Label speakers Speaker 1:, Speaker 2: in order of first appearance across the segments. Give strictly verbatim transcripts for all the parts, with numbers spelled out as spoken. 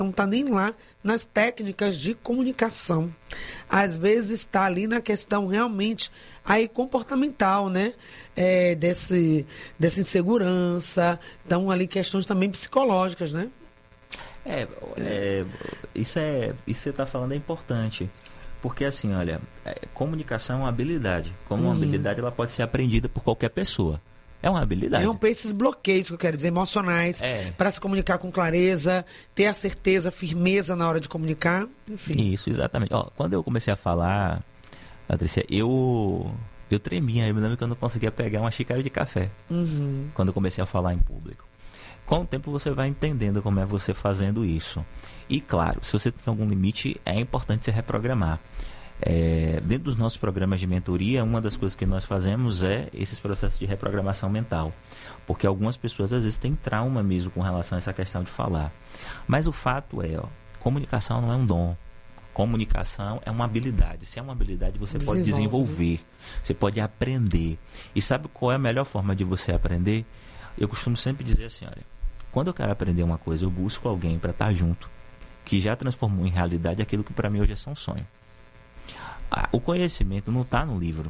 Speaker 1: não está nem lá nas técnicas de comunicação. Às vezes está ali na questão realmente aí comportamental, né? É, desse, dessa insegurança. Então, ali questões também psicológicas, né?
Speaker 2: É, é isso, é, isso que você está falando é importante. Porque, assim, olha, é, comunicação é uma habilidade. Como uma uhum. habilidade, ela pode ser aprendida por qualquer pessoa. É uma habilidade.
Speaker 1: Romper esses bloqueios, que eu quero dizer, emocionais, é. para se comunicar com clareza, ter a certeza, a firmeza na hora de comunicar, enfim.
Speaker 2: Isso, exatamente. Ó, quando eu comecei a falar, Patrícia, eu, eu tremia. Eu me lembro que eu não conseguia pegar uma xícara de café.
Speaker 1: Uhum.
Speaker 2: Quando eu comecei a falar em público. Com o tempo você vai entendendo como é você fazendo isso. E claro, se você tem algum limite, é importante se reprogramar. É, dentro dos nossos programas de mentoria, uma das coisas que nós fazemos é esses processos de reprogramação mental. Porque algumas pessoas às vezes têm trauma mesmo com relação a essa questão de falar. Mas o fato é, ó, comunicação não é um dom. Comunicação é uma habilidade. Se é uma habilidade, você pode desenvolver. Você pode aprender. E sabe qual é a melhor forma de você aprender? Eu costumo sempre dizer assim, olha, quando eu quero aprender uma coisa, eu busco alguém para estar junto, que já transformou em realidade aquilo que para mim hoje é só um sonho. O conhecimento não está no livro.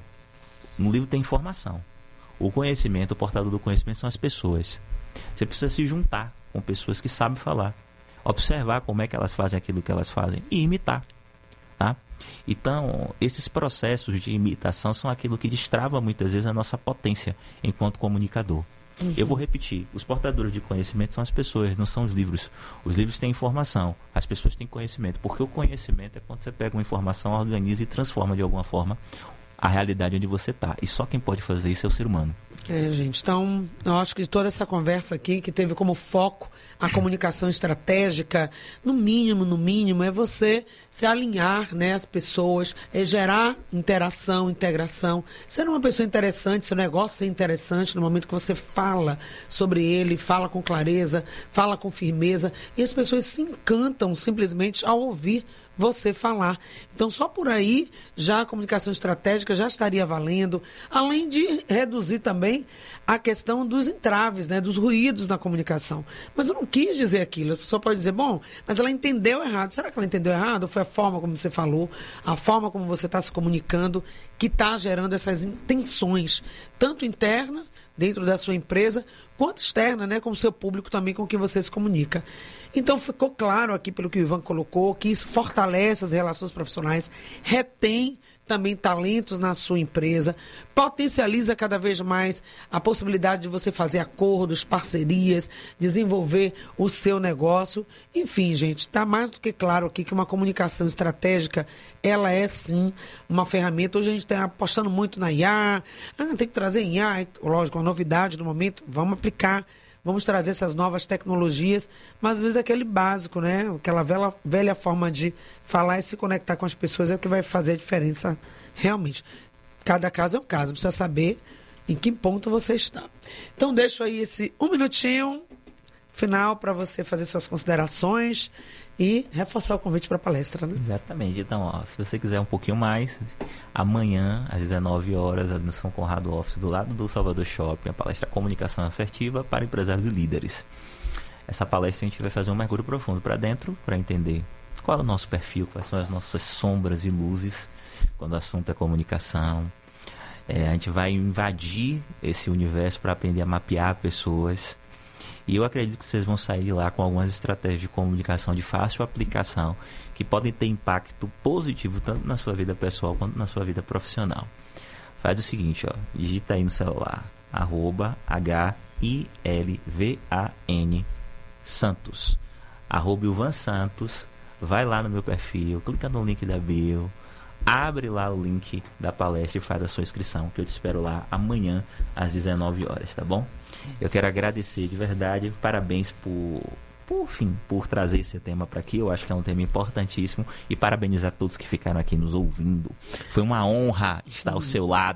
Speaker 2: No livro tem informação. O conhecimento, o portador do conhecimento são as pessoas. Você precisa se juntar com pessoas que sabem falar. Observar como é que elas fazem aquilo que elas fazem e imitar. Tá? Então, esses processos de imitação são aquilo que destrava muitas vezes a nossa potência enquanto comunicador. Uhum. Eu vou repetir, os portadores de conhecimento são as pessoas, não são os livros. Os livros têm informação, as pessoas têm conhecimento, porque o conhecimento é quando você pega uma informação, organiza e transforma de alguma forma a realidade onde você está. E só quem pode fazer isso é o ser humano.
Speaker 1: É, gente, então, eu acho que toda essa conversa aqui, que teve como foco a comunicação estratégica, no mínimo, no mínimo, é você se alinhar, né, as pessoas, é gerar interação, integração, ser uma pessoa interessante, seu negócio ser interessante no momento que você fala sobre ele, fala com clareza, fala com firmeza, e as pessoas se encantam simplesmente ao ouvir você falar. Então, só por aí, já a comunicação estratégica já estaria valendo, além de reduzir também a questão dos entraves, né, dos ruídos na comunicação. Mas eu não quis dizer aquilo. A pessoa pode dizer, bom, mas ela entendeu errado. Será que ela entendeu errado? Ou foi a forma como você falou, a forma como você está se comunicando, que está gerando essas intenções, tanto interna, dentro da sua empresa, quanto externa, né, com o seu público também, com quem você se comunica. Então, ficou claro aqui, pelo que o Ivan colocou, que isso fortalece as relações profissionais, retém também talentos na sua empresa, potencializa cada vez mais a possibilidade de você fazer acordos, parcerias, desenvolver o seu negócio. Enfim, gente, está mais do que claro aqui que uma comunicação estratégica, ela é sim uma ferramenta. Hoje a gente está apostando muito na I A, ah, tem que trazer I A, lógico, uma novidade no momento, vamos aplicar. Vamos trazer essas novas tecnologias, mas às vezes aquele básico, né? Aquela velha, velha forma de falar e se conectar com as pessoas é o que vai fazer a diferença realmente. Cada caso é um caso, precisa saber em que ponto você está. Então, deixo aí esse um minutinho final para você fazer suas considerações e reforçar o convite para a palestra, né?
Speaker 2: Exatamente. Então, ó, se você quiser um pouquinho mais, amanhã, às dezenove horas, no São Conrado Office, do lado do Salvador Shopping, a palestra Comunicação Assertiva para Empresários e Líderes. Essa palestra a gente vai fazer um mergulho profundo para dentro, para entender qual é o nosso perfil, quais são as nossas sombras e luzes, quando o assunto é comunicação. É, a gente vai invadir esse universo para aprender a mapear pessoas. E eu acredito que vocês vão sair de lá com algumas estratégias de comunicação de fácil aplicação, que podem ter impacto positivo tanto na sua vida pessoal quanto na sua vida profissional. Faz o seguinte, ó, digita aí no celular, arroba H I L V A N Santos, arroba Ilvan Santos, vai lá no meu perfil, clica no link da bio, abre lá o link da palestra e faz a sua inscrição, que eu te espero lá amanhã às dezenove horas, tá bom? Eu quero agradecer de verdade, parabéns por, por, enfim, por trazer esse tema para aqui, eu acho que é um tema importantíssimo, e parabenizar todos que ficaram aqui nos ouvindo. Foi uma honra estar ao seu lado.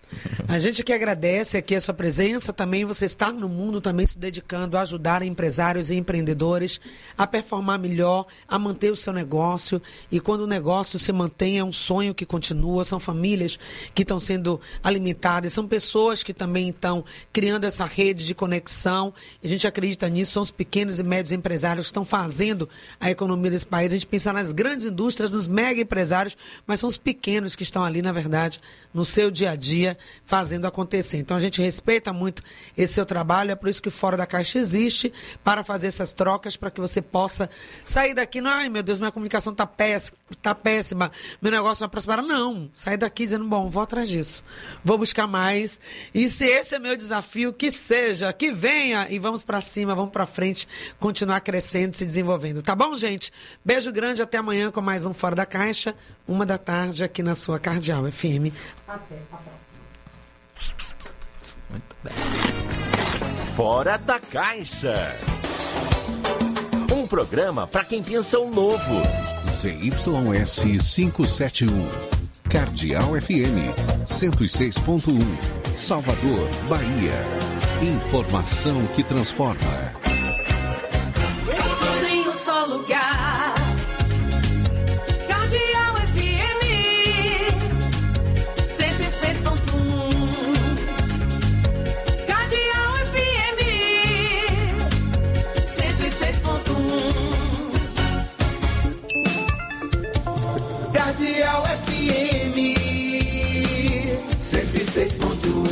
Speaker 1: A gente que agradece aqui a sua presença, também você está no mundo também se dedicando a ajudar empresários e empreendedores a performar melhor, a manter o seu negócio. E quando o negócio se mantém, é um sonho que continua, são famílias que estão sendo alimentadas, são pessoas que também estão criando essa rede de conexão. A gente acredita nisso, são os pequenos e médios empresários que estão fazendo a economia desse país. A gente pensa nas grandes indústrias, nos mega empresários, mas são os pequenos que estão ali, na verdade, no seu dia a dia, fazendo acontecer. Então a gente respeita muito esse seu trabalho, é por isso que Fora da Caixa existe, para fazer essas trocas, para que você possa sair daqui, não, ai meu Deus, minha comunicação está péssima, tá péssima, meu negócio vai prosperar. Não, sair daqui dizendo, bom, vou atrás disso, vou buscar mais, e se esse é meu desafio, que seja, que venha, e vamos para cima, vamos para frente, continuar crescendo, se desenvolvendo. Tá bom, gente? Beijo grande, até amanhã com mais um Fora da Caixa, uma da tarde aqui na sua Cardeal F M. Até a próxima.
Speaker 2: Muito bem.
Speaker 3: Fora da Caixa. Um programa para quem pensa o novo.
Speaker 4: Z Y S quinhentos e setenta e um. Cardeal F M cento e seis ponto um. Salvador, Bahia. Informação que transforma.
Speaker 5: Tudo em um só lugar. Cardeal F M cento e seis ponto um. Cardeal F M cento e seis ponto um.
Speaker 6: Cardeal F M cento e seis ponto um.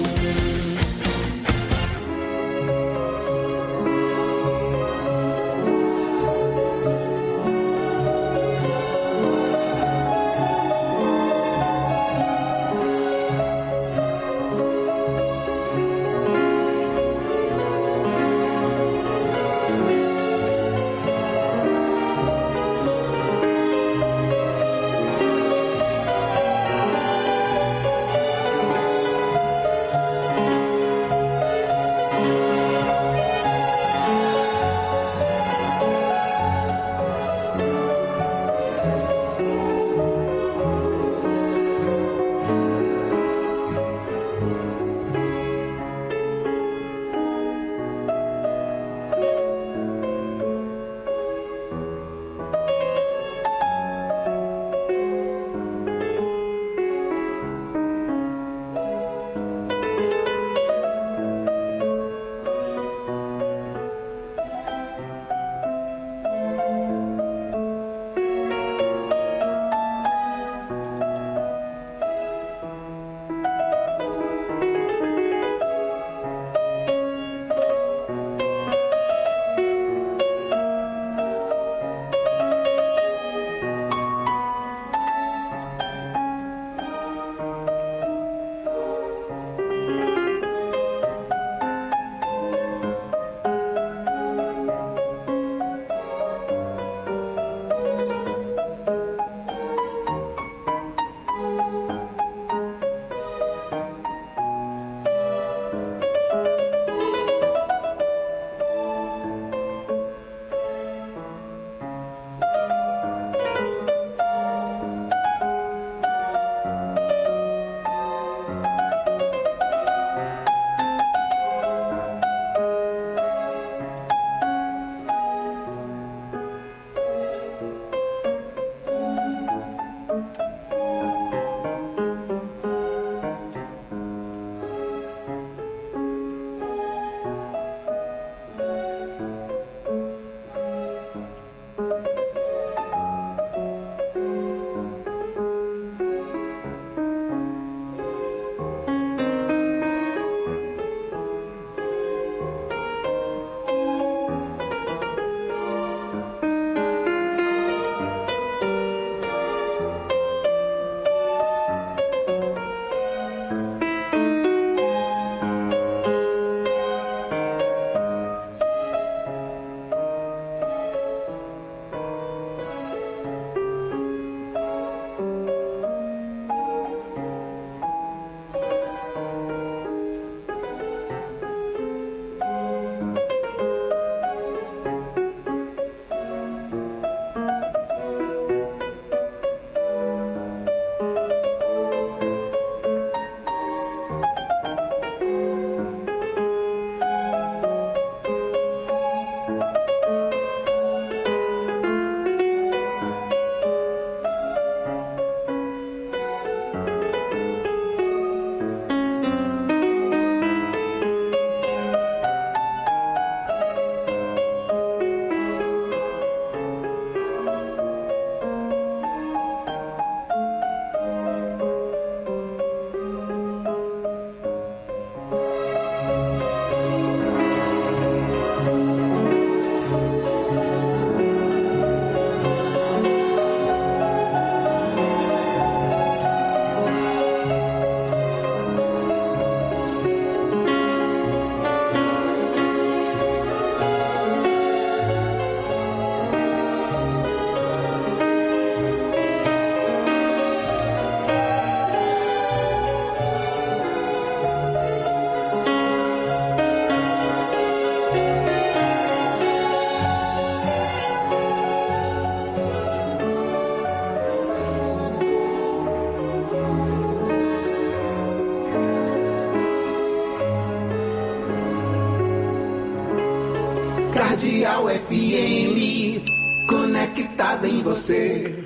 Speaker 6: Cardeal F M, conectada em você.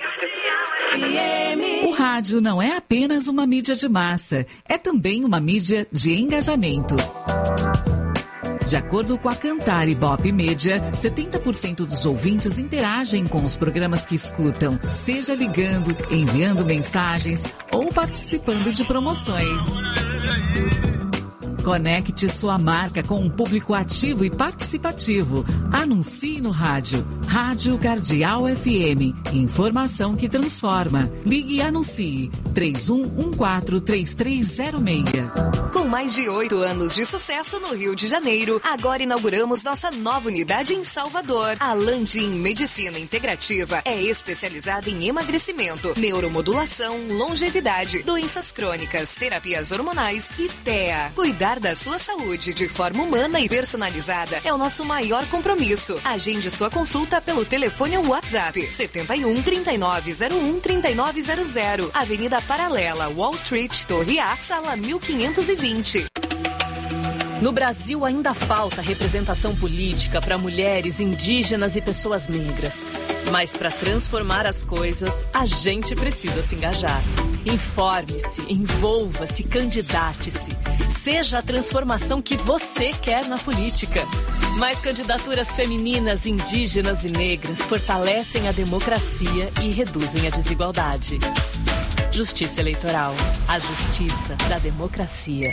Speaker 7: O rádio não é apenas uma mídia de massa, é também uma mídia de engajamento. De acordo com a Cantar Ibope Média, setenta por cento dos ouvintes interagem com os programas que escutam, seja ligando, enviando mensagens ou participando de promoções. Conecte sua marca com um público ativo e participativo. Anuncie no rádio. Rádio Cardeal F M. Informação que transforma. Ligue e anuncie. três um um quatro, três três zero seis.
Speaker 8: Com mais de oito anos de sucesso no Rio de Janeiro, agora inauguramos nossa nova unidade em Salvador. A Landim Medicina Integrativa é especializada em emagrecimento, neuromodulação, longevidade, doenças crônicas, terapias hormonais e T E A. Cuidar da sua saúde de forma humana e personalizada é o nosso maior compromisso. Agende sua consulta pelo telefone ou WhatsApp setenta e um, trinta e nove zero um, trinta e nove zero zero, Avenida Paralela, Wall Street, Torre A, sala mil quinhentos e vinte.
Speaker 9: No Brasil ainda falta representação política para mulheres, indígenas e pessoas negras. Mas para transformar as coisas, a gente precisa se engajar. Informe-se, envolva-se, candidate-se. Seja a transformação que você quer na política. Mais candidaturas femininas, indígenas e negras fortalecem a democracia e reduzem a desigualdade. Justiça Eleitoral. A justiça da democracia.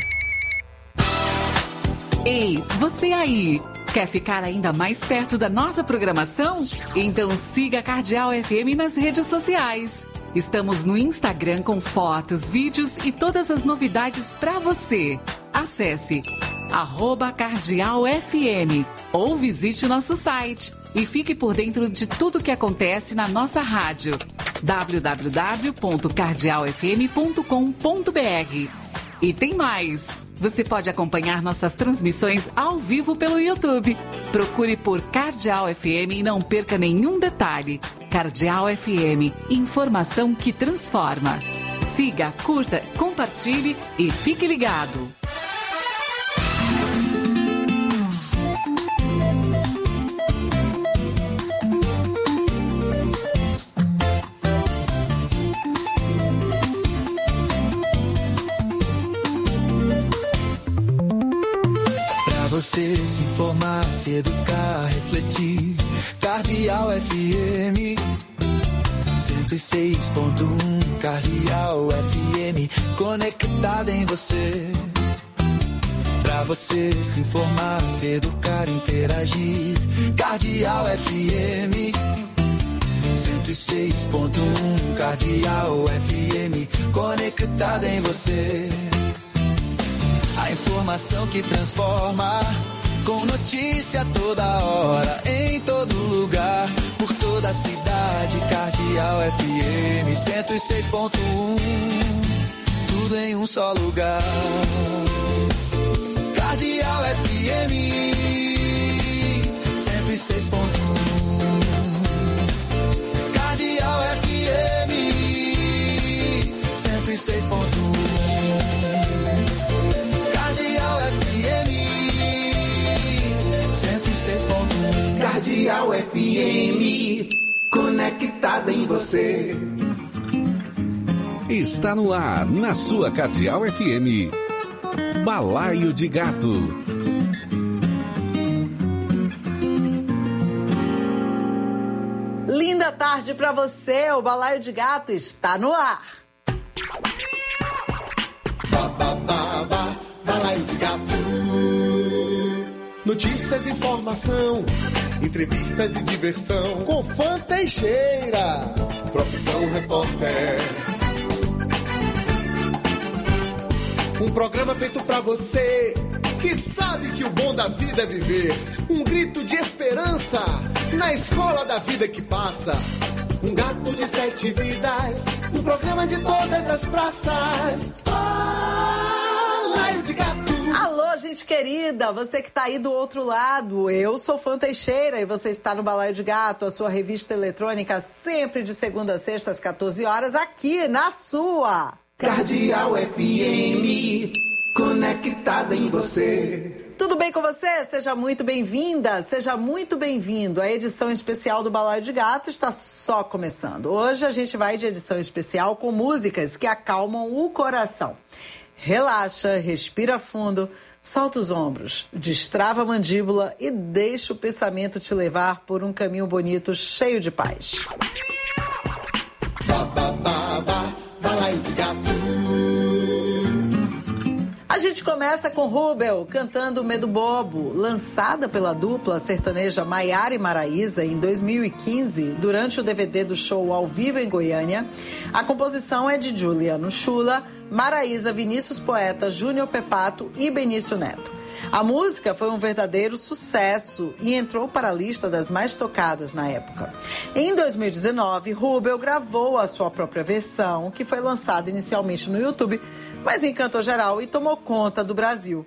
Speaker 7: Ei, você aí! Quer ficar ainda mais perto da nossa programação? Então siga a Cardeal F M nas redes sociais. Estamos no Instagram com fotos, vídeos e todas as novidades para você. Acesse arroba Cardeal F M ou visite nosso site e fique por dentro de tudo que acontece na nossa rádio. w w w ponto cardeal f m ponto com ponto b r. E tem mais! Você pode acompanhar nossas transmissões ao vivo pelo YouTube. Procure por Cardeal F M e não perca nenhum detalhe. Cardeal F M, informação que transforma. Siga, curta, compartilhe e fique ligado.
Speaker 6: Você se informar, se educar, refletir. Cardeal F M cento e seis ponto um. Cardeal F M conectada em você. Pra você se informar, se educar, interagir. Cardeal F M cento e seis ponto um. Cardeal F M conectada em você. A informação que transforma, com notícia toda hora, em todo lugar, por toda a cidade. Cardeal F M cento e seis ponto um, tudo em um só lugar. Cardeal F M cento e seis ponto um. Cardeal F M cento e seis ponto um. Cardeal F M cento e seis ponto um. Cardeal F M, conectada em você.
Speaker 4: Está no ar, na sua Cardeal F M. Balaio de Gato.
Speaker 10: Linda tarde para você, o Balaio de Gato está no ar.
Speaker 6: Ba, ba, ba, ba, Balaio de Gato. Notícias, informação, entrevistas e diversão. Com Fã Teixeira, profissão repórter. Um programa feito pra você que sabe que o bom da vida é viver. Um grito de esperança na escola da vida que passa. Um gato de sete vidas, um programa de todas as praças. Balaio de Gato.
Speaker 10: Alô, gente querida, você que tá aí do outro lado. Eu sou Fã Teixeira e você está no Balaio de Gato, a sua revista eletrônica, sempre de segunda a sexta às quatorze horas, aqui na sua
Speaker 6: Cardeal F M, conectada em você.
Speaker 10: Tudo bem com você? Seja muito bem-vinda, seja muito bem-vindo. A edição especial do Balaio de Gato está só começando. Hoje a gente vai de edição especial com músicas que acalmam o coração. Relaxa, respira fundo, solta os ombros, destrava a mandíbula e deixa o pensamento te levar por um caminho bonito, cheio de paz. Balaio de Gato. A gente começa com Rubel cantando Medo Bobo, lançada pela dupla sertaneja Maiara e Maraísa em dois mil e quinze, durante o D V D do show ao vivo em Goiânia. A composição é de Juliano Chula, Maraísa, Vinícius Poeta, Júnior Pepato e Benício Neto. A música foi um verdadeiro sucesso e entrou para a lista das mais tocadas na época. Em dois mil e dezenove, Rubel gravou a sua própria versão, que foi lançada inicialmente no YouTube, mas encantou geral e tomou conta do Brasil.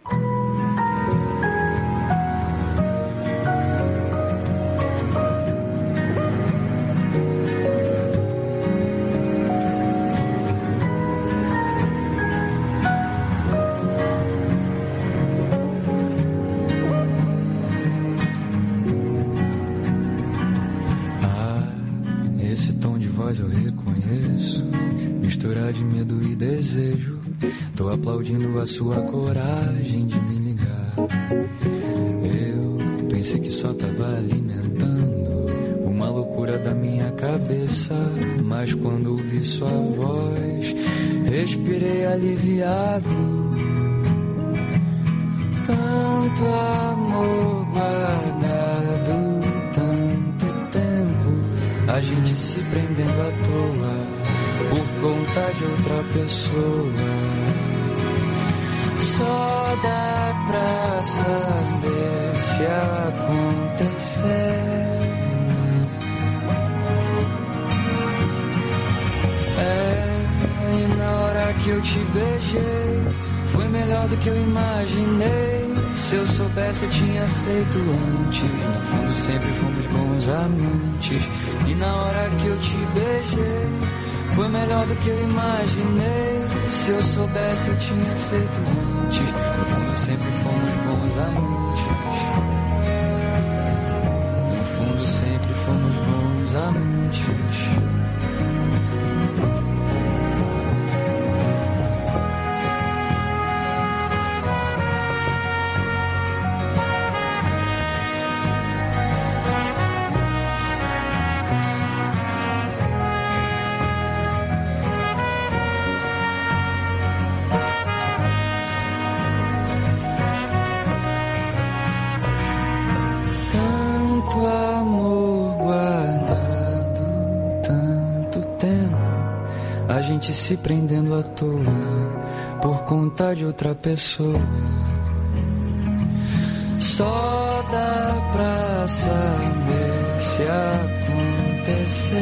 Speaker 6: Ah, esse tom de voz eu reconheço, mistura de medo e desejo. Tô aplaudindo a sua coragem de me ligar. Eu pensei que só tava alimentando uma loucura da minha cabeça, mas quando ouvi sua voz, respirei aliviado. Tanto amor guardado, tanto tempo, a gente se prendendo à toa por conta de outra pessoa. Só dá pra saber se acontecer. É, e na hora que eu te beijei, foi melhor do que eu imaginei. Se eu soubesse eu tinha feito antes. No fundo sempre fomos bons amantes. E na hora que eu te beijei, foi melhor do que eu imaginei. Se eu soubesse eu tinha feito antes. No fundo sempre fomos bons amantes. No fundo sempre fomos bons amantes. Se prendendo à toa por conta de outra pessoa. Só dá pra saber se acontecer.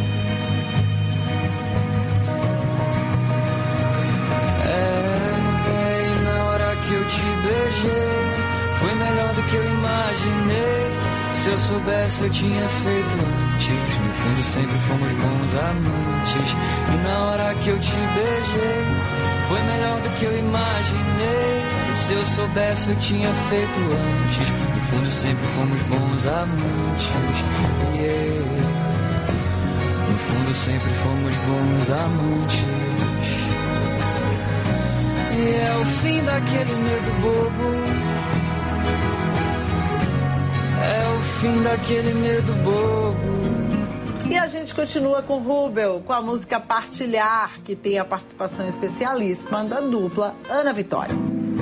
Speaker 6: É, e na hora que eu te beijei, foi melhor do que eu imaginei. Se eu soubesse eu tinha feito antes. No fundo sempre fomos bons amantes. E na hora que eu te beijei, foi melhor do que eu imaginei. Se eu soubesse eu tinha feito antes. No fundo sempre fomos bons amantes. Yeah. No fundo sempre fomos bons amantes. E é o fim daquele medo bobo. É o fim daquele medo bobo.
Speaker 10: E a gente continua com Rubel, com a música Partilhar, que tem a participação especialíssima da dupla Ana Vitória.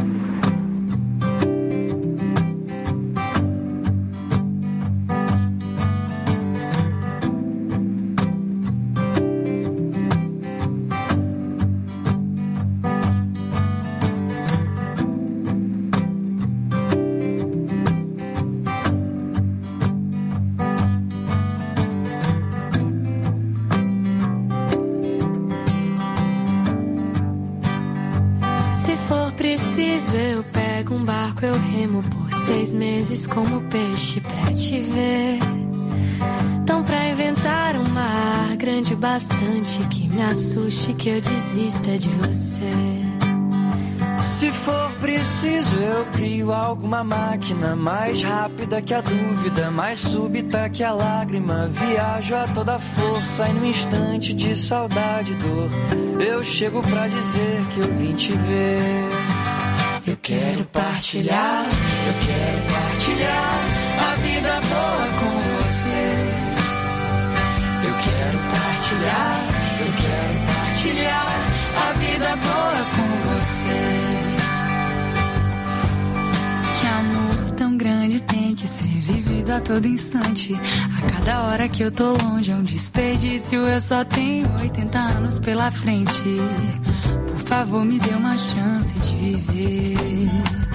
Speaker 11: Eu pego um barco, eu remo por seis meses como peixe pra te ver. Então pra inventar um mar grande bastante que me assuste, que eu desista de você.
Speaker 12: Se for preciso, eu crio alguma máquina mais rápida que a dúvida, mais súbita que a lágrima. Viajo a toda força e no instante de saudade e dor, eu chego pra dizer que eu vim te ver. Eu quero partilhar, eu quero partilhar a vida boa com você. Eu quero partilhar, eu quero partilhar a vida boa com você.
Speaker 11: Que amor tão grande tem que ser vivido a todo instante. A cada hora que eu tô longe é um desperdício. Eu só tenho oitenta anos pela frente. Por favor, me dê uma chance de viver.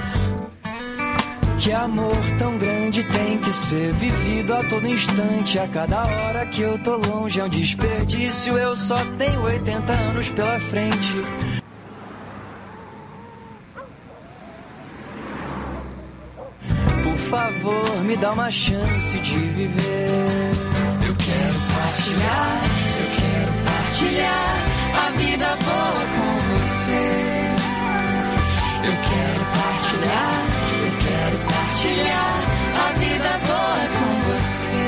Speaker 12: Que amor tão grande tem que ser vivido a todo instante. A cada hora que eu tô longe é um desperdício. Eu só tenho oitenta anos pela frente. Por favor, me dá uma chance de viver.
Speaker 11: Eu quero partilhar, eu quero partilhar a vida boa com você. Eu quero partilhar, eu quero partilhar a vida boa com você.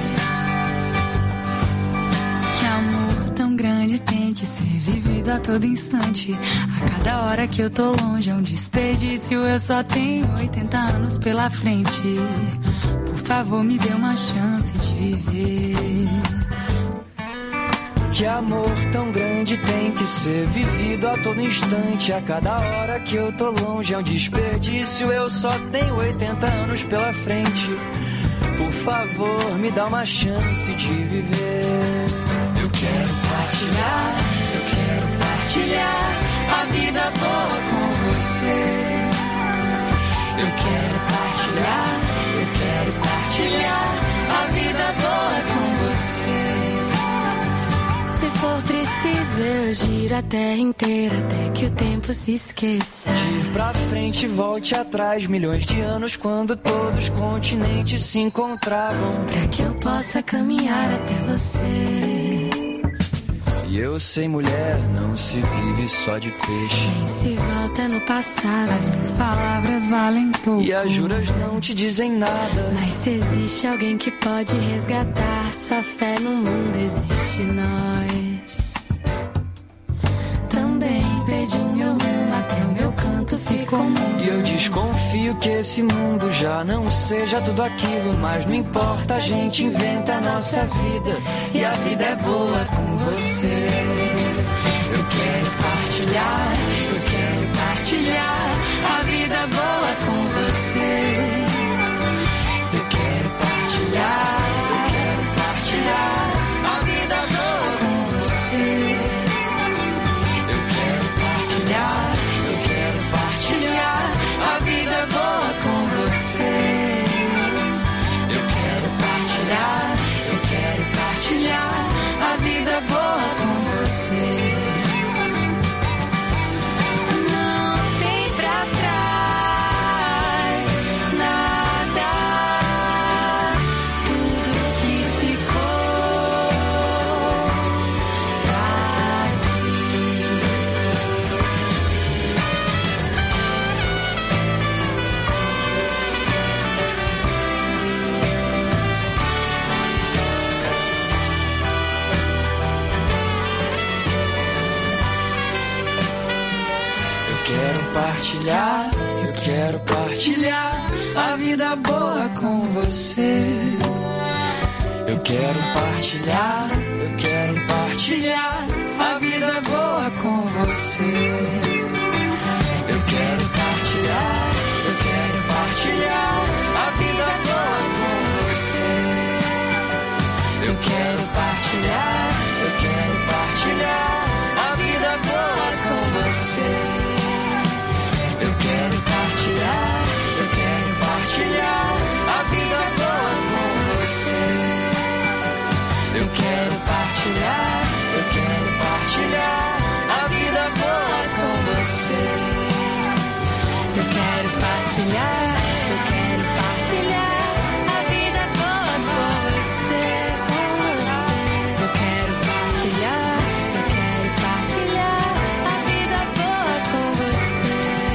Speaker 11: Que amor tão grande tem que ser vivido a todo instante. A cada hora que eu tô longe é um desperdício. Eu só tenho oitenta anos pela frente. Por favor, me dê uma chance de viver.
Speaker 12: Que amor tão grande tem que ser vivido a todo instante. A cada hora que eu tô longe é um desperdício. Eu só tenho oitenta anos pela frente. Por favor, me dá uma chance de viver.
Speaker 11: Eu quero partilhar, eu quero partilhar a vida boa com você. Eu quero partilhar, eu quero partilhar a vida boa com você. Se for preciso, eu giro a terra inteira até que o tempo se esqueça.
Speaker 12: Giro pra frente, volte atrás, milhões de anos quando todos os continentes se encontravam.
Speaker 11: Pra que eu possa caminhar até você.
Speaker 12: E eu sei, mulher, não se vive só de peixe.
Speaker 11: Nem se volta no passado, as minhas palavras valem pouco.
Speaker 12: E as juras não te dizem nada.
Speaker 11: Mas se existe alguém que pode resgatar sua fé no mundo, existe nós. Também perdi o meu rumo, até o meu canto ficou mudo.
Speaker 12: E eu desconfio que esse mundo já não seja tudo aquilo. Mas não importa, a gente inventa a nossa vida. E a vida é boa com você.
Speaker 11: Eu quero partilhar, eu quero partilhar a vida boa com você. Eu quero partilhar, eu quero partilhar a vida boa com você. Eu quero partilhar, eu quero partilhar a vida boa com você. Eu quero partilhar, eu quero partilhar a vida boa com você. Não tem pra trás nada, tudo que ficou daqui.
Speaker 12: Eu quero partilhar, eu quero partilhar a vida boa com você. Eu quero partilhar, eu quero partilhar a vida boa com você. Eu quero partilhar, eu quero partilhar a vida boa com você. Eu quero partilhar, eu quero partilhar a vida boa com você. Eu quero partilhar, eu quero partilhar a vida boa com você. Eu quero partilhar, eu quero partilhar a vida boa com você.
Speaker 11: Eu quero partilhar, eu quero partilhar a vida boa com você, com você. Eu quero partilhar, eu quero partilhar a vida boa com você.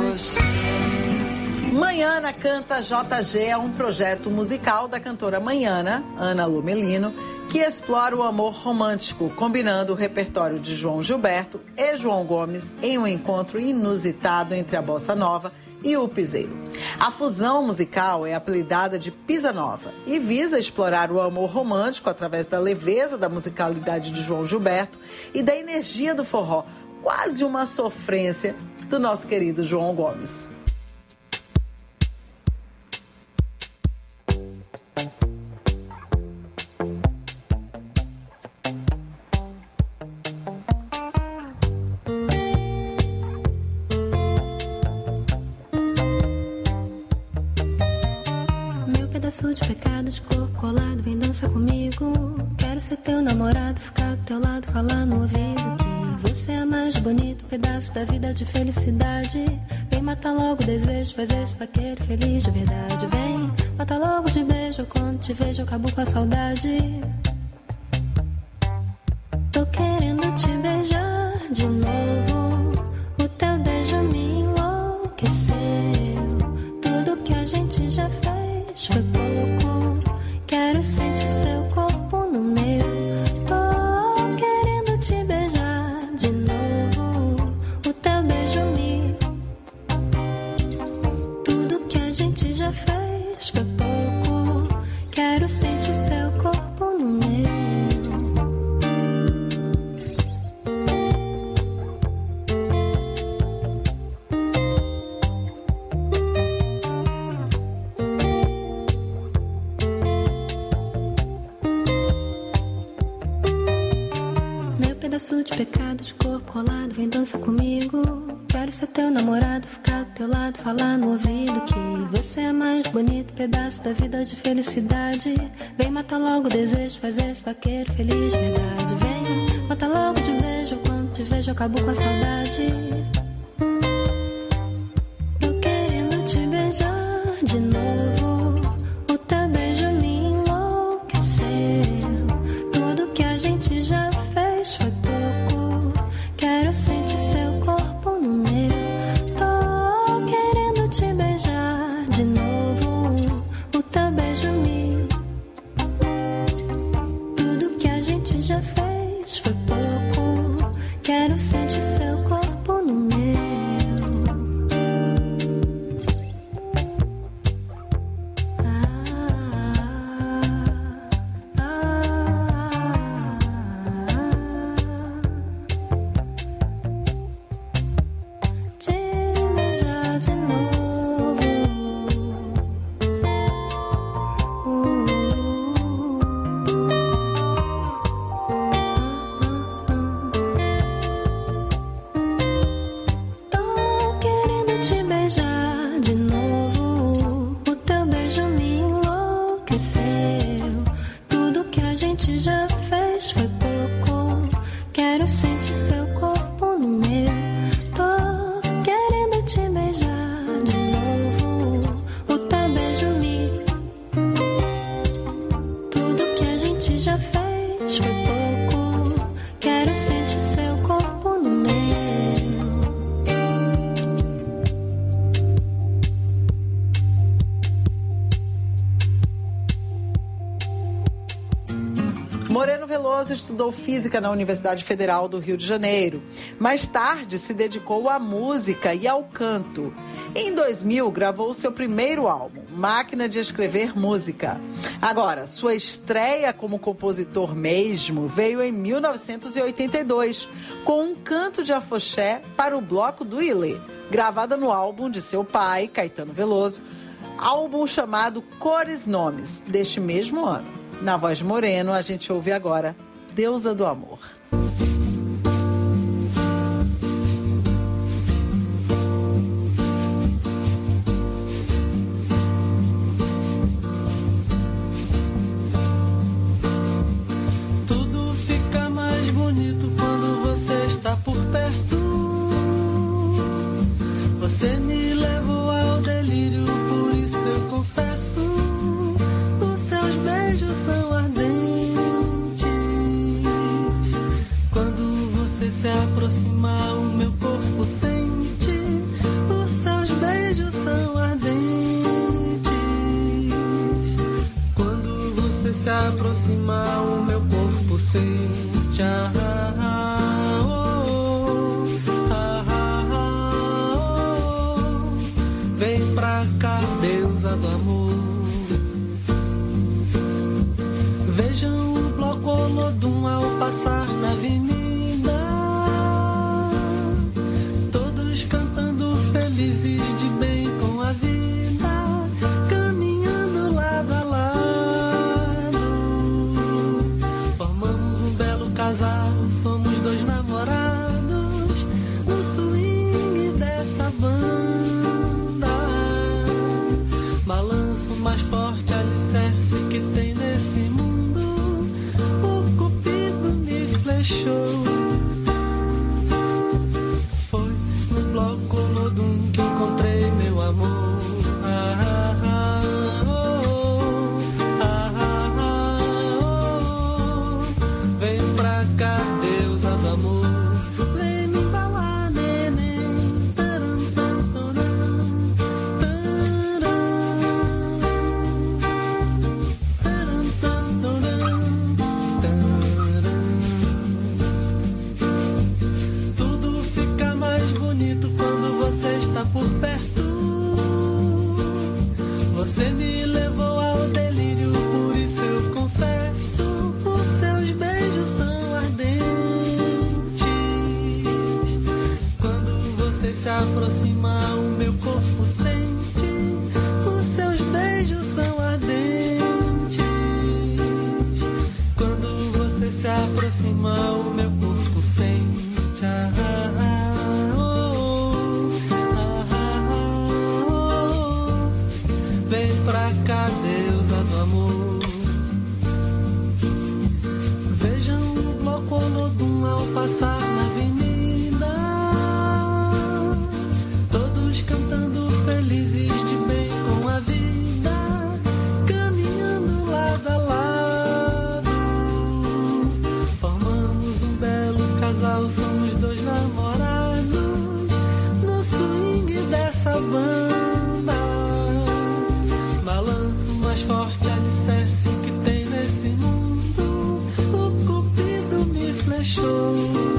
Speaker 12: você.
Speaker 10: Manhana Canta J G é um projeto musical da cantora Manhana, Ana Lumelino, que explora o amor romântico, combinando o repertório de João Gilberto e João Gomes em um encontro inusitado entre a bossa nova e o piseiro. A fusão musical é apelidada de Pisa Nova e visa explorar o amor romântico através da leveza da musicalidade de João Gilberto e da energia do forró, quase uma sofrência do nosso querido João Gomes.
Speaker 13: Pedaço de pecado, de corpo colado, vem dança comigo. Quero ser teu namorado, ficar do teu lado, falar no ouvido que você é mais bonito, pedaço da vida de felicidade. Vem matar logo o desejo, faz esse vaqueiro feliz de verdade. Vem matar logo de beijo, quando te vejo eu acabo com a saudade. Tô querendo te beijar de novo, o teu beijo me enlouqueceu. Tudo que a gente já fez foi pouco, quero sentir seu corpo no meu. Tô querendo te beijar de novo, o teu beijo me. Tudo que a gente já fez foi pouco, quero sentir seu corpo no meu. Pedaço de pecado, de corpo colado, vem dança comigo. Quero ser teu namorado, ficar do teu lado, falar no ouvido que você é mais bonito, pedaço da vida de felicidade. Vem matar logo o desejo, faz esse vaqueiro feliz de verdade. Vem matar logo de beijo, quando te vejo eu acabo com a saudade. Tô querendo te beijar de novo, o teu beijo me enlouqueceu. Tudo que a gente já fez foi pouco, quero sentir seu corpo no meu. Tô querendo te beijar de novo, o teu beijo me. Tudo que a gente já fez foi pouco, quero sentir seu corpo no meu. Tudo que a gente já fez foi pouco, quero sentir seu corpo no meu. Tô querendo te beijar de novo, o teu beijo me. Tudo que a gente já fez foi pouco, quero sentir seu corpo no meu.
Speaker 10: Moreno Veloso estudou física na Universidade Federal do Rio de Janeiro. Mais tarde, se dedicou à música e ao canto. Em dois mil, gravou seu primeiro álbum, Máquina de Escrever Música. Agora, sua estreia como compositor mesmo veio em mil novecentos e oitenta e dois, com um canto de afoxé para o Bloco do Ilê, gravada no álbum de seu pai, Caetano Veloso, álbum chamado Cores Nomes, deste mesmo ano. Na voz de Moreno, a gente ouve agora Deusa do Amor.
Speaker 14: Tudo fica mais bonito quando você está por perto. Você me levou ao delírio, por isso eu confesso. Beijos são ardentes. Quando você se aproxima, o meu corpo sente. Os seus se aproximar, o meu corpo sente. Ah, ah, ah, oh, ah, ah, ah, oh. Vem pra cá, deusa do amor. Vejam o bloco Olodum ao passar na avenida, todos cantando felizes de bem com a vida, caminhando lado a lado. Formamos um belo casal, somos dois namorados, no swing dessa banda. Balanço mais forte, alicerce que tem nesse mundo. Flechou. Foi no bloco Olodum que encontrei meu amor. Ah, ah, ah, oh, ah, ah, ah, oh. Vem pra cá, deusa do amor. Vem me embalar, neném. Taram, taram, taram, taram, taram, taram. Você está por perto, você me levou ao delírio, por isso eu confesso, os seus beijos são ardentes. Quando você se aproxima, o meu corpo sente, os seus beijos são ardentes. Quando você se aproxima, o meu corpo sente. Ah, ah, ah. Vem pra cá, deusa do amor. Vejam o bloco Olodum ao passar na avenida, todos cantando felizes de bem com a vida, caminhando lado a lado. Formamos um belo casal, somos dois namorados, no swing dessa banda. Balanço mais forte, alicerce que tem nesse mundo, o cupido me flechou.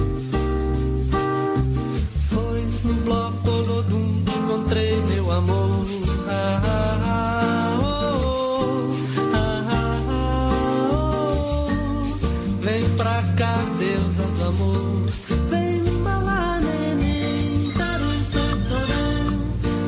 Speaker 14: Foi no bloco Olodum que encontrei meu amor. Ah, ah, ah, oh, ah, ah, ah, oh. Vem pra cá, deusa do amor. Vem me embalar, neném. Tarum, tarum, tarum.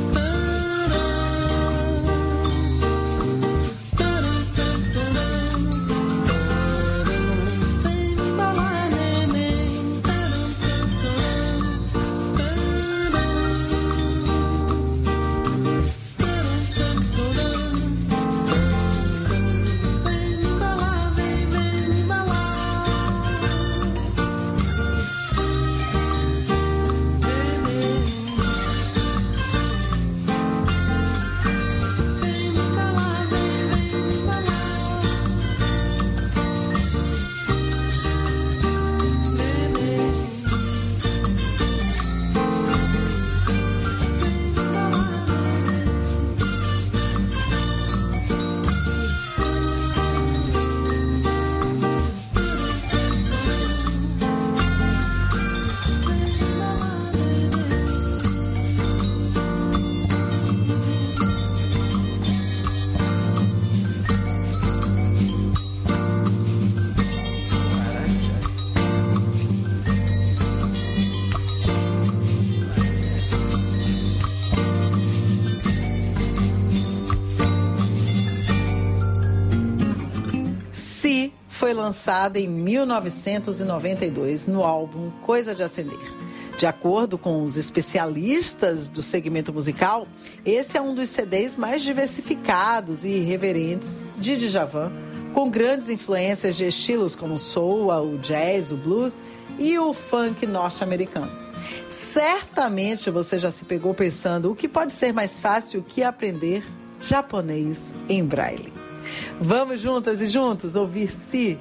Speaker 10: Foi lançada em mil novecentos e noventa e dois no álbum Coisa de Acender. De acordo com os especialistas do segmento musical, esse é um dos C Ds mais diversificados e irreverentes de Djavan, com grandes influências de estilos como o soul, o jazz, o blues e o funk norte-americano. Certamente você já se pegou pensando o que pode ser mais fácil que aprender japonês em braille. Vamos juntas e juntos ouvir Si.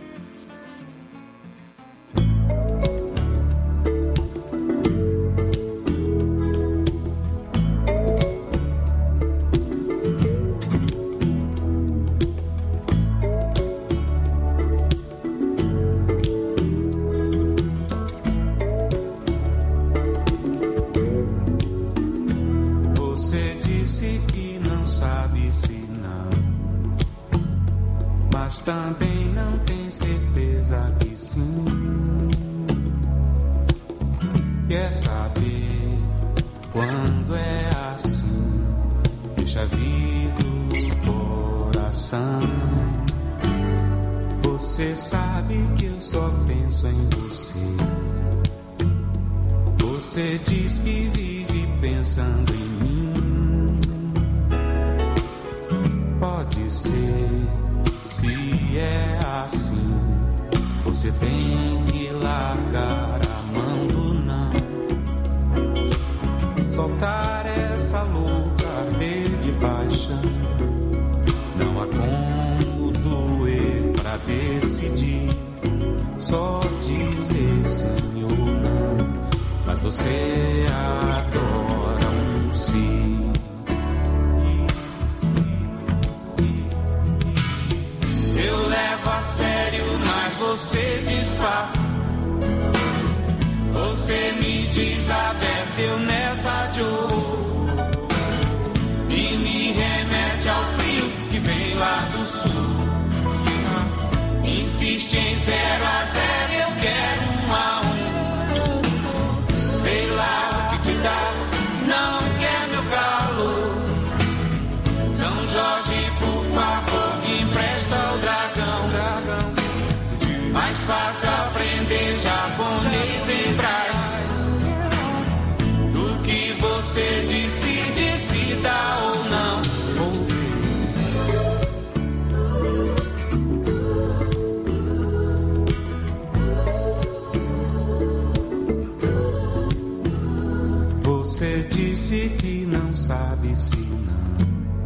Speaker 15: disse que não sabe se não, mas também não tem certeza que sim. Quer saber quando é assim? Deixa vir do coração. Você sabe que eu só penso em você. Você diz que vive pensando em mim. Pode ser, se é assim, você tem que largar a mão do não. Soltar essa louca ardor de paixão. Não há como doer pra decidir. Só dizer sim ou não. Mas você adora um sim. Eu levo a sério, mas você disfarça. Você me desabece, eu nessa de horror. E me remete ao frio que vem lá do sul. Insiste em zero a zero, eu quero um a um. Sei lá o que te dá, não quer meu calor. São Jorge, por favor, me empresta o dragão. Mais fácil aprender japonês em braille do que você decide se dá ou não. Você disse que não sabe se não,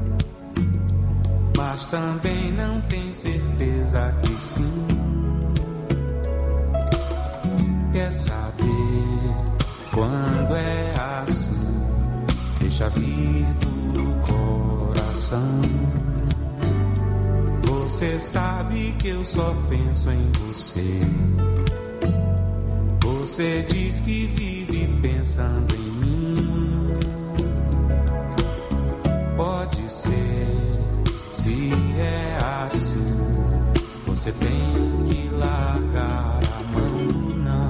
Speaker 15: mas também não tem certeza que sim. Quer saber quando é assim? Deixa vir do coração. Você sabe que eu só penso em você. Você diz que vive pensando em mim. Pode ser, se é assim, você tem que largar a mão do não.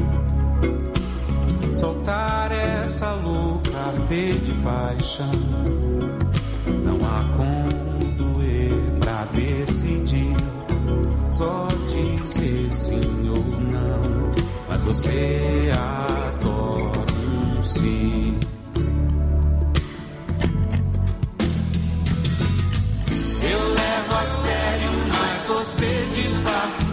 Speaker 15: Soltar essa louca ardor de paixão. Não há como doer pra decidir. Só dizer sim ou não. Mas você adora um sim. Eu levo a sério, mas você disfarça.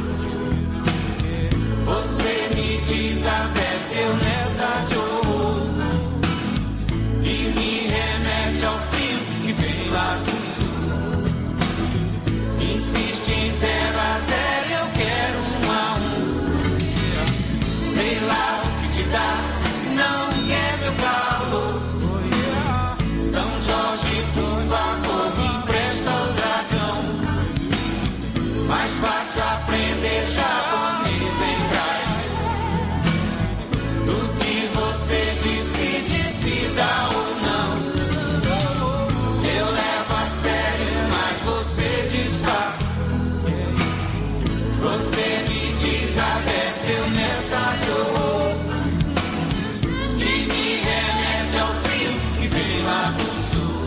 Speaker 15: Você me desabece, eu nessa de horror. E me remete ao frio que vem lá do sul. Insiste em zero a zero, eu quero um a um. Sei lá o que te dá, não quer meu calor. São Jorge, por favor, me empresta o dragão. Mais fácil aprender japonês em braille do que você decide se dá ou não. Eu levo a sério, mas você disfarça. Você me desabece, eu nessa de horror. E me remete ao frio que vem lá do sul.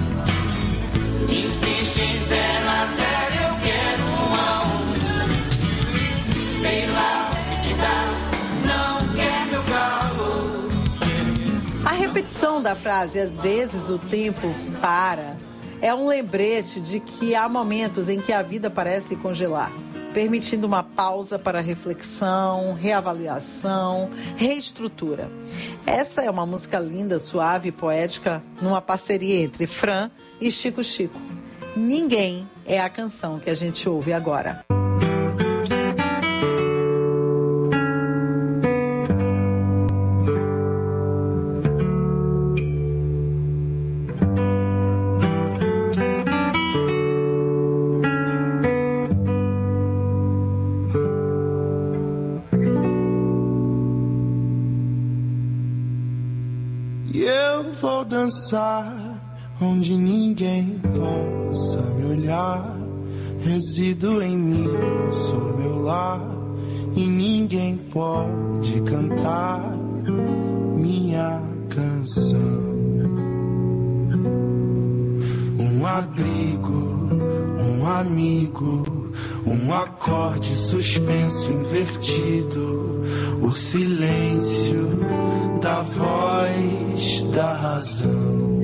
Speaker 15: Insiste em zero a zero, eu quero um a um. Sei lá o que te dá, não quer meu calor.
Speaker 10: A repetição da frase, às vezes o tempo para, é um lembrete de que há momentos em que a vida parece congelar, permitindo uma pausa para reflexão, reavaliação, reestrutura. Essa é uma música linda, suave e poética, numa parceria entre Fran e Chico Chico. Ninguém é a canção que a gente ouve agora.
Speaker 16: Dançar onde ninguém possa me olhar. Resido em mim, sou meu lar, e ninguém pode cantar minha canção. Um abrigo, um amigo, um acorde suspenso invertido, o silêncio da voz da razão.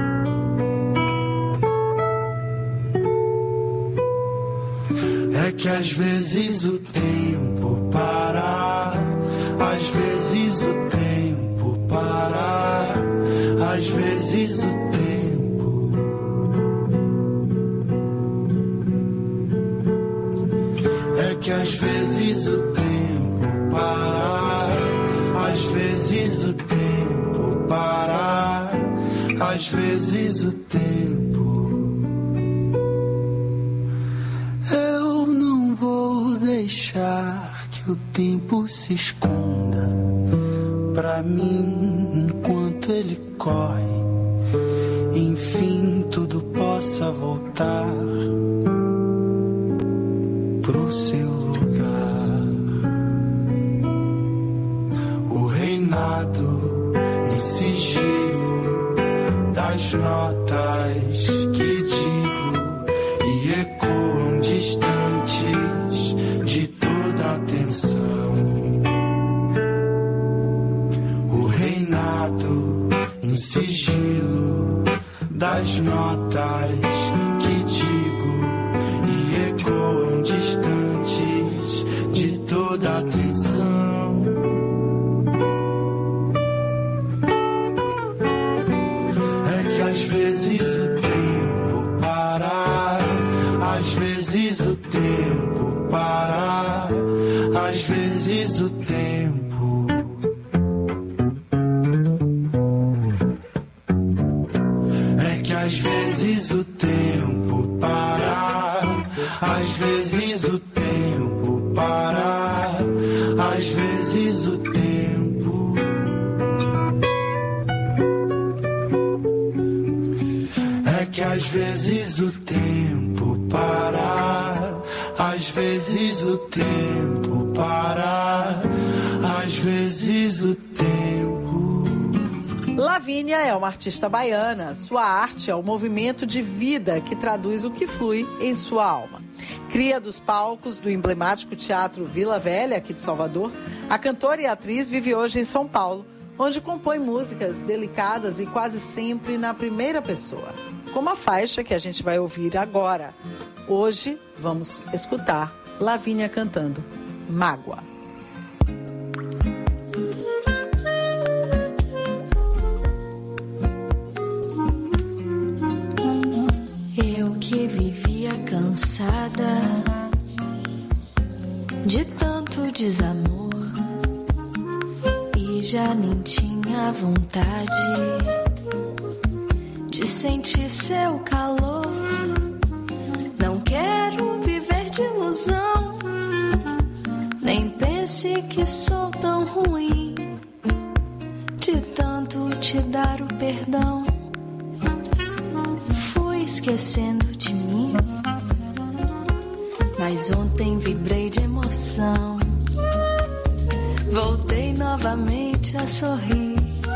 Speaker 16: É que às vezes o tempo para, às vezes o tempo para, às vezes o tempo. É que às vezes o tempo para, às vezes o tempo para, às vezes o tempo. Deixar que o tempo se esconda pra mim enquanto ele corre, enfim tudo possa voltar pro seu lugar. O reinado em sigilo das notas que digo e ecoam distantes de toda atenção. O reinado em sigilo das notas que digo e ecoam distantes de toda atenção. É que às vezes o tempo para, às vezes o tempo parar, às vezes o tempo. É que às vezes o tempo parar, às vezes o tempo parar, às vezes o tempo. É que às vezes o tempo parar, às vezes o tempo parar, às vezes o tempo.
Speaker 10: Lavínia é uma artista baiana. Sua arte é um movimento de vida que traduz o que flui em sua alma. Cria dos palcos do emblemático Teatro Vila Velha, aqui de Salvador, a cantora e atriz vive hoje em São Paulo, onde compõe músicas delicadas e quase sempre na primeira pessoa, como a faixa que a gente vai ouvir agora. Hoje vamos escutar Lavínia cantando Mágoa.
Speaker 13: Eu que vivia cansada de tanto desamor e já nem tinha vontade de sentir seu calor. Não quero viver de ilusão, nem pense que sou tão ruim de tanto te dar o perdão. Fui esquecendo de mim, mas ontem vibrei de emoção. Voltei novamente a sorrir,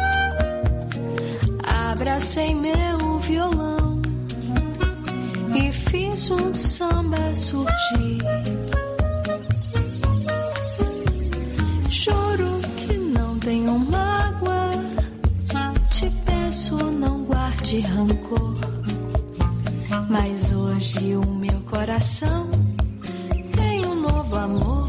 Speaker 13: abracei meu violão e fiz um samba surgir. Juro que não tenho mágoa, te peço não guarde rancor, mas hoje o meu coração tem um novo amor.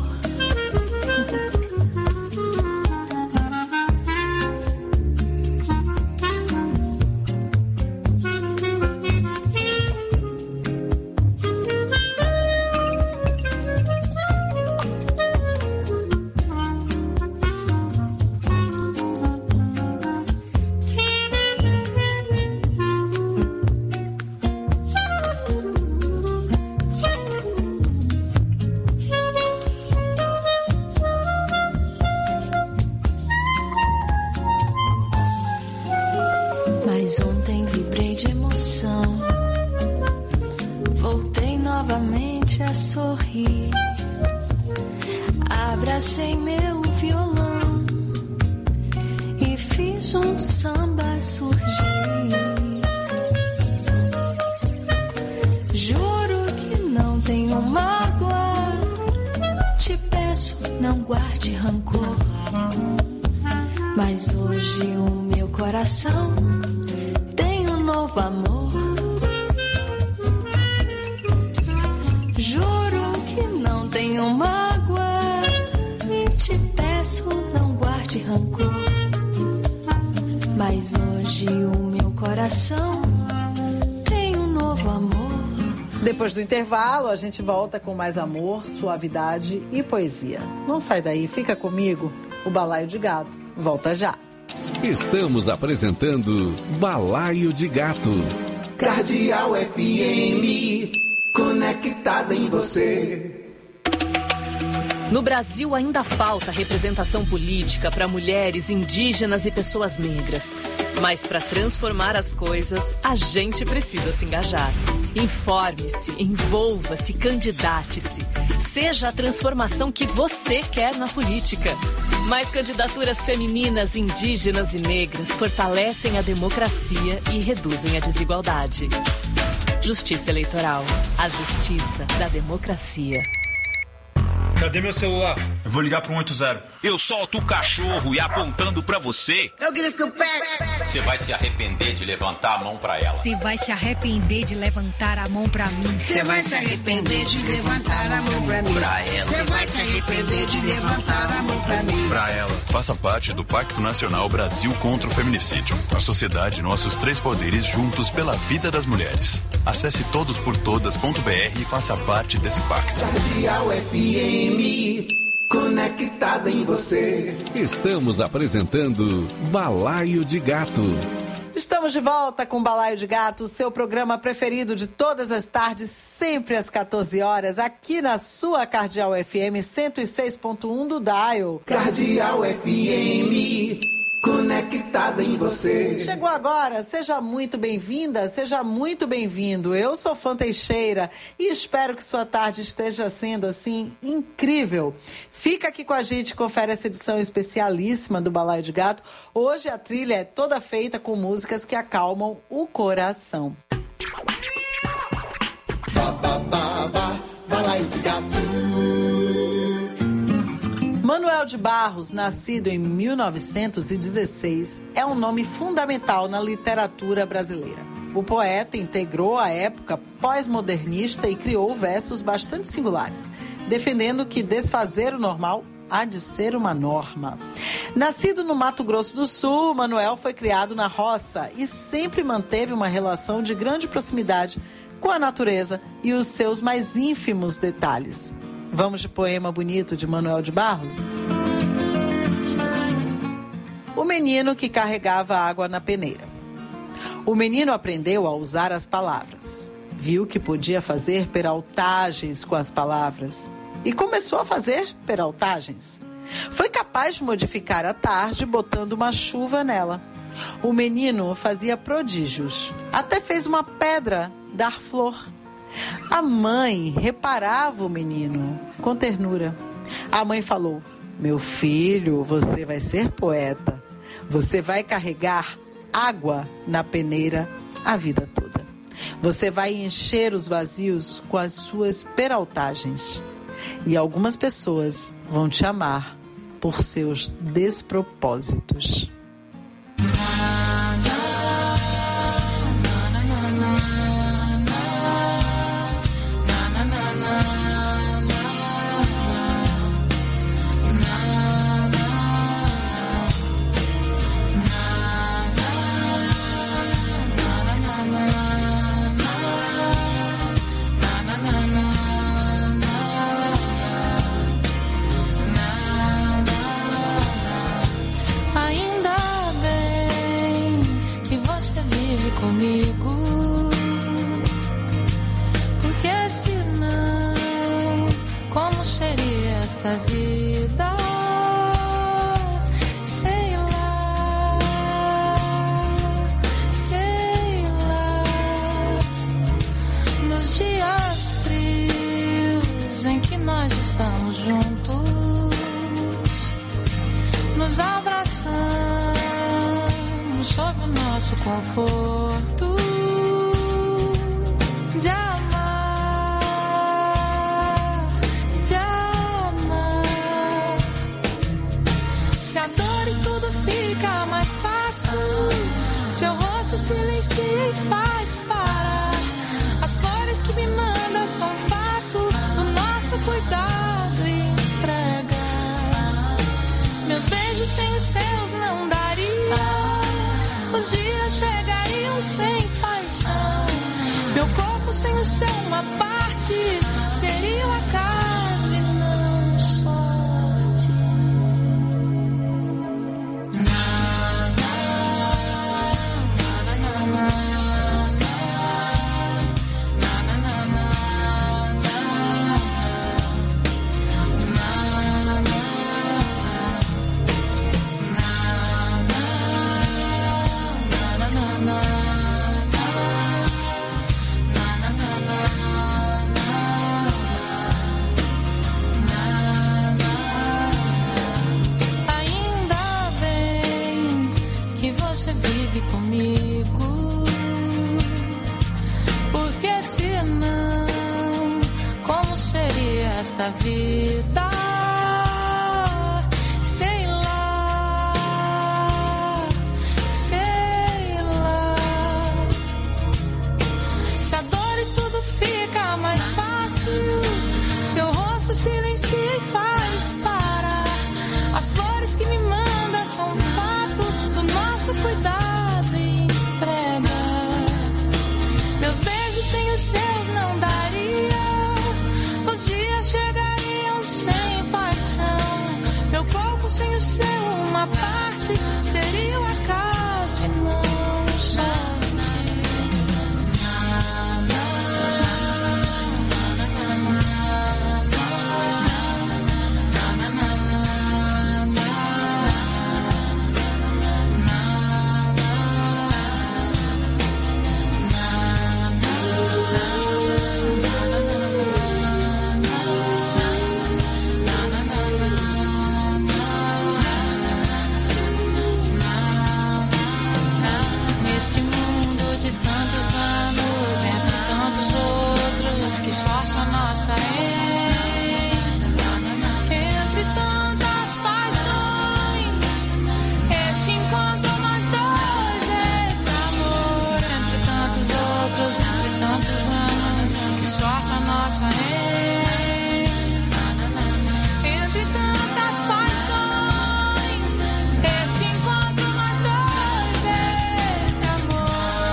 Speaker 13: sorri. Abracei meu violão e fiz um samba surgir. Juro que não tenho mágoa, te peço, não guarde rancor. Mas hoje o meu coração tem um novo amor. Juro que não tenho mágoa, te peço, não guarde rancor. Mas hoje o meu coração tem um novo amor.
Speaker 10: Depois do intervalo, a gente volta com mais amor, suavidade e poesia. Não sai daí, fica comigo. O Balaio de Gato volta já.
Speaker 4: Estamos apresentando Balaio de Gato.
Speaker 15: Cardeal F M, conectada em você.
Speaker 9: No Brasil ainda falta representação política para mulheres, indígenas e pessoas negras. Mas para transformar as coisas, a gente precisa se engajar. Informe-se, envolva-se, candidate-se. Seja a transformação que você quer na política. Mais candidaturas femininas, indígenas e negras fortalecem a democracia e reduzem a desigualdade. Justiça Eleitoral. A justiça da democracia.
Speaker 17: Cadê meu celular? Eu vou ligar pro um oito zero.
Speaker 3: Eu solto o cachorro e apontando pra você.
Speaker 18: Eu grito que eu pego.
Speaker 19: Você vai se arrepender de levantar a mão pra ela.
Speaker 20: Você vai se arrepender de levantar a mão pra mim.
Speaker 18: Você vai se arrepender de levantar a mão pra mim.
Speaker 19: Pra ela.
Speaker 18: Você vai se arrepender de levantar a mão pra mim.
Speaker 17: Pra ela.
Speaker 21: Faça parte do Pacto Nacional Brasil contra o Feminicídio. A sociedade, nossos três poderes juntos pela vida das mulheres. Acesse todos por todas ponto b r e faça parte desse pacto.
Speaker 15: Cardeal F M, conectada em você.
Speaker 4: Estamos apresentando Balaio de Gato.
Speaker 10: Estamos de volta com Balaio de Gato, seu programa preferido de todas as tardes, sempre às quatorze horas, aqui na sua Cardeal F M cento e seis ponto um do Dial.
Speaker 15: Cardeal F M, conectada em você.
Speaker 10: Chegou agora, seja muito bem-vinda, seja muito bem-vindo. Eu sou Fã Teixeira e espero que sua tarde esteja sendo, assim, incrível. Fica aqui com a gente, confere essa edição especialíssima do Balaio de Gato. Hoje a trilha é toda feita com músicas que acalmam o coração.
Speaker 15: Ba, ba, ba, ba, Balaio de Gato.
Speaker 10: Manuel de Barros, nascido em mil novecentos e dezesseis, é um nome fundamental na literatura brasileira. O poeta integrou a época pós-modernista e criou versos bastante singulares, defendendo que desfazer o normal há de ser uma norma. Nascido no Mato Grosso do Sul, Manuel foi criado na roça e sempre manteve uma relação de grande proximidade com a natureza e os seus mais ínfimos detalhes. Vamos de poema bonito de Manuel de Barros? O menino que carregava água na peneira. O menino aprendeu a usar as palavras. Viu que podia fazer peraltagens com as palavras. E começou a fazer peraltagens. Foi capaz de modificar a tarde botando uma chuva nela. O menino fazia prodígios. Até fez uma pedra dar flor. A mãe reparava o menino com ternura. A mãe falou: meu filho, você vai ser poeta. Você vai carregar água na peneira a vida toda. Você vai encher os vazios com as suas peraltagens. E algumas pessoas vão te amar por seus despropósitos.
Speaker 11: Ainda conforto de amar, de amar. Se a dores tudo fica mais fácil, seu rosto silencia e faz parar. As flores que me mandam são fato do nosso cuidado e entrega. Meus beijos sem os seus não daria. Os dias chegariam sem paixão. Meu corpo sem o seu uma parte seria o acaso e não sorte. Na, na, na, na, na, comigo, porque senão como seria esta vida? Sei lá, sei lá. Se a dores tudo fica mais fácil, seu rosto silencia e faz parar. As flores que me manda são fato do nosso cuidado. Meus beijos sem os seus não daria. Os dias chegariam sem paixão. Meu corpo sem o seu uma parte seria o acaso e não sorte. Na, na, na, na, na, na, na. Que sorte a nossa é. Entre tantas paixões, esse encontro nós dois, esse amor. Entre tantos outros, entre tantos anos, que sorte a nossa é. Entre tantas paixões, esse encontro nós dois, esse amor.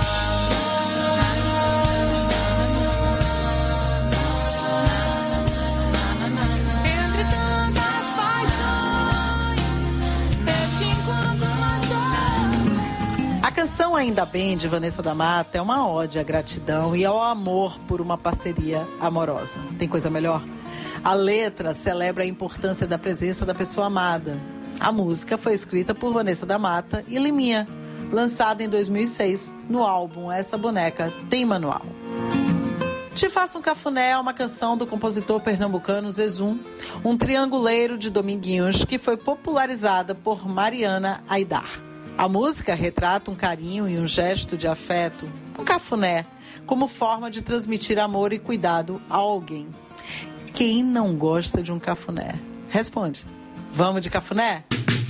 Speaker 10: A canção Ainda Bem, de Vanessa da Mata, é uma ode à gratidão e ao amor por uma parceria amorosa. Tem coisa melhor? A letra celebra a importância da presença da pessoa amada. A música foi escrita por Vanessa da Mata e Liminha, lançada em dois mil e seis no álbum Essa Boneca Tem Manual. Te Faço um Cafuné é uma canção do compositor pernambucano Zezum, um trianguleiro de Dominguinhos que foi popularizada por Mariana Aidar. A música retrata um carinho e um gesto de afeto, um cafuné, como forma de transmitir amor e cuidado a alguém. Quem não gosta de um cafuné? Responde. Vamos de cafuné?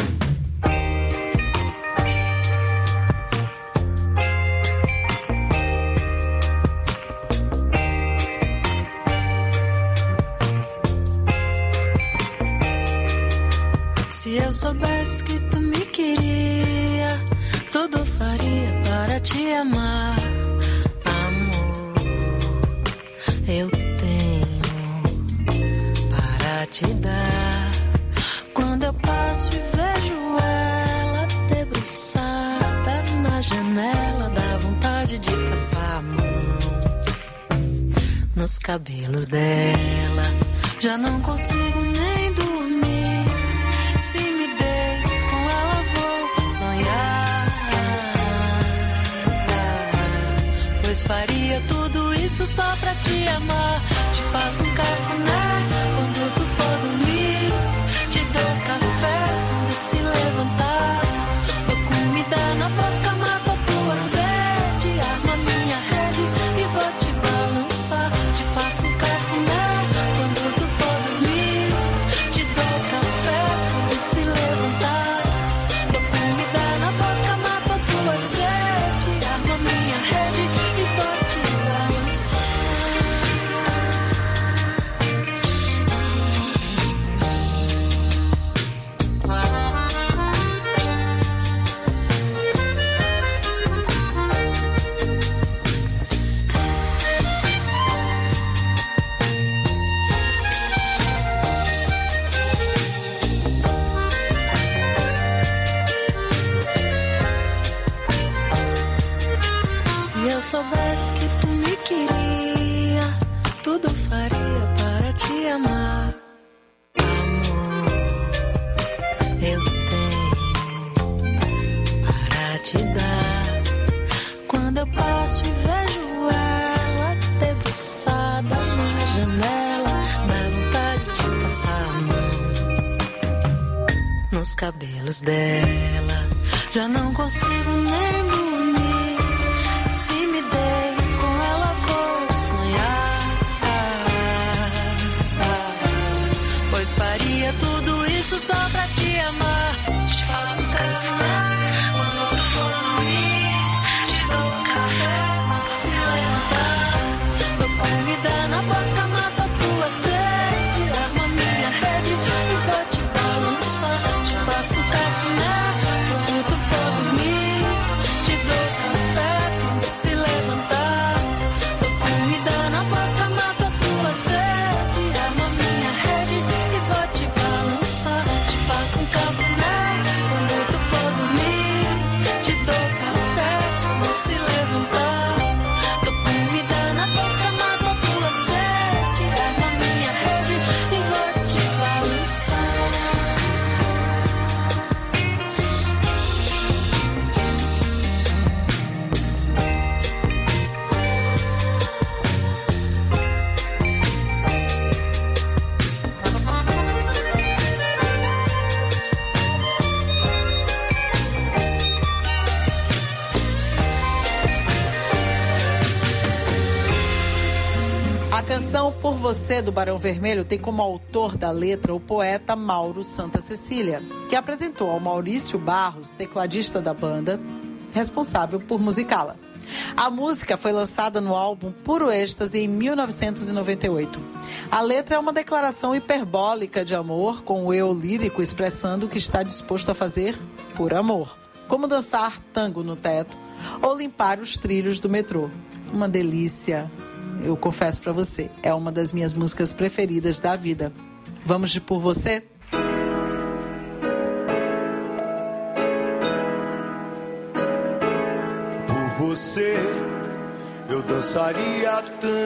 Speaker 11: Se eu soubesse que tu me queria, tudo faria para te amar. Amor, eu tenho para te dar. Quando eu passo e vejo ela debruçada na janela, dá vontade de passar a mão nos cabelos dela. Já não consigo nem dormir. Se me deito com ela vou sonhar, pois faria tudo isso só pra te amar. Te faço um cafuné quando tu for dormir, te dou café quando se levantar, dou comida na boca, mato a tua sede. cabelos dela. Já não consigo nem dormir. Se me deito com ela vou sonhar. Pois faria tudo isso só pra te amar. Te faço café quando tu for dormir. Te dou um café quando se levantar. Dou comida na boca, mato a tua sede. Arma minha rede e vou te balançar. Te faço café quando tu for dormir. Te dou café quando se levantar. Dou comida na boca, mato a tua sede. Arma minha rede e vou te balançar. Te faço um café quando tu for dormir. Te dou café quando se levantar. Dou comida na boca, mato a tua sede. Arma minha rede e vou te balançar.
Speaker 10: A canção Por Você, do Barão Vermelho, tem como autor da letra o poeta Mauro Santa Cecília, que apresentou ao Maurício Barros, tecladista da banda, responsável por musicá-la. A música foi lançada no álbum Puro Êxtase em mil novecentos e noventa e oito. A letra é uma declaração hiperbólica de amor, com o eu lírico expressando o que está disposto a fazer por amor, como dançar tango no teto ou limpar os trilhos do metrô. Uma delícia. Eu confesso pra você, é uma das minhas músicas preferidas da vida. Vamos de Por Você?
Speaker 1: Por você, eu dançaria tanto.